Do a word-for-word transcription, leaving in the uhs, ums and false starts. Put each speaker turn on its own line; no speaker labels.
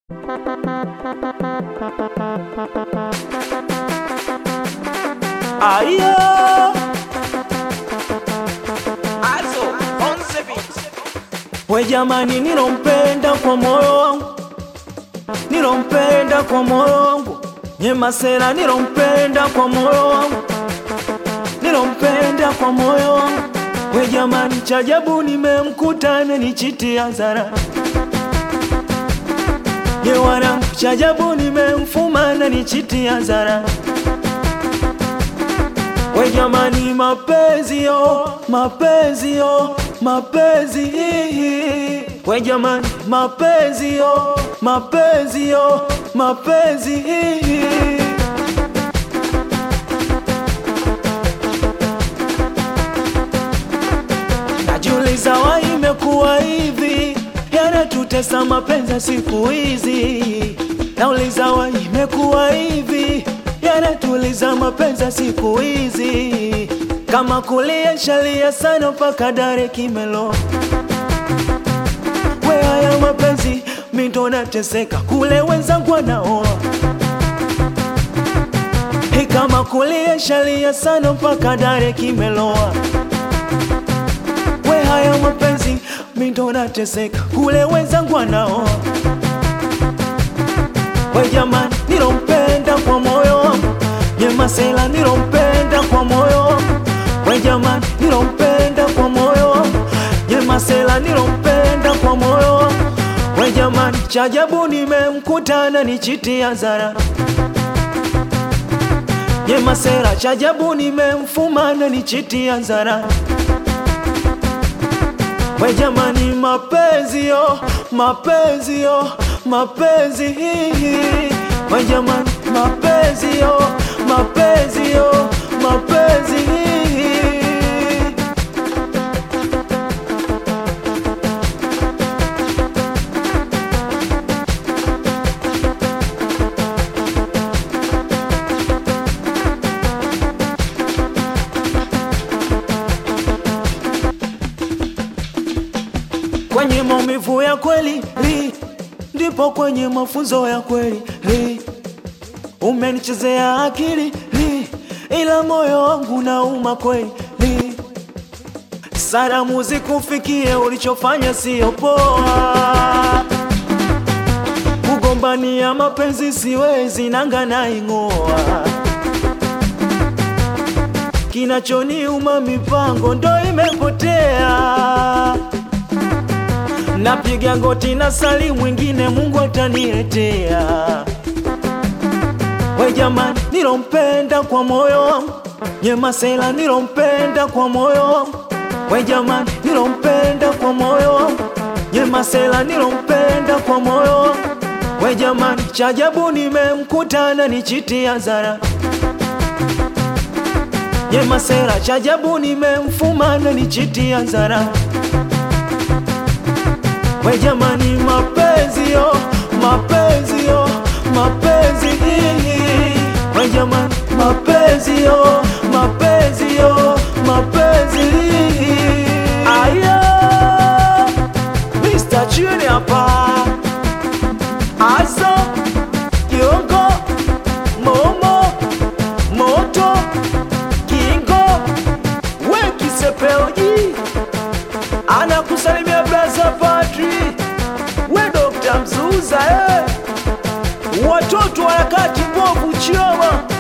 Ayo
Also, on the beat.
we jamani, nilompenda kwa moyo wangu, nilompenda kwa moyo wangu, Nyemasela nilompenda kwa moyo wangu, nilompenda kwa moyo wangu. We jamani, chajabu nimemkuta amenichitia zara. Ye wanangu, chajabu nimemfuma amenichitia zara. We jamani, mapenzi yo, mapenzi yo, mapenzi hihi. We jamani, mapenzi yo, mapenzi yo, mapenzi hihi. Najiuliza wa imekuwa hivi, yanatutesa mapenzi siku hizi. Nauliza wa imekuwa hivi, yanatuliza mapenzi siku hizi. Kama kulia shalia sana mpaka dare kimelo. We haya mapenzi mindo nateseka, kule wenzangu wanaoa. Hey, kama kulia shalia sana mpaka dare kimeloa. We haya mapenzi mindo nateseka, kule wenzangu wanaoa. We jamani, nilompenda kwa moyo wangu, Nyemasela nilompenda kwa moyo wangu. We jamani, nilompenda kwa moyo wangu, Nyemasela nilompenda kwa moyo wangu. We jamani, chajabu nimemkuta ananichitia zara. Nyemasela chajabu nimemfuma ananichitia zara. We jamani, mapenzi yo, mapenzi yo, mapenzi hihi. We jamani, mapenzi yo, mapenzi yo, mapenzi hihi. Kwenye maumivu ya kweli li, ndipo kwenye mafunzo ya kweli li. Umenichezea akili li, ila moyo wangu nauma kweli li. Salamu zikufikie, ulichofanya sio poa. Kugombania mapenzi siwezi, nanga naing'oa. Kinachoniuma mipango ndo imepotea. Napiga goti na sali, mwingine Mungu ataniletea. We jamani, nilompenda kwa moyo wangu, Nyemasela nilompenda kwa moyo wangu. We jamani, nilompenda kwa moyo wangu, Nyemasela nilompenda kwa moyo wangu. We jamani, chajabu nimemkuta ananichitia zara. Nyemasela chajabu nimemfuma ananichitia zara. We jamani, mapenzi yo, mapenzi yo, mapenzi hihi. We jamani, mapenzi yo, mapenzi yo, mapenzi hihi. Ayo Mister Junior hapa, Azo Kiongo, Momo Moto Kingo, we Kisepeoji anakusalimia Brother Patri. We Dokta Mzuza eh. Watoto harakati mbovu Chioma.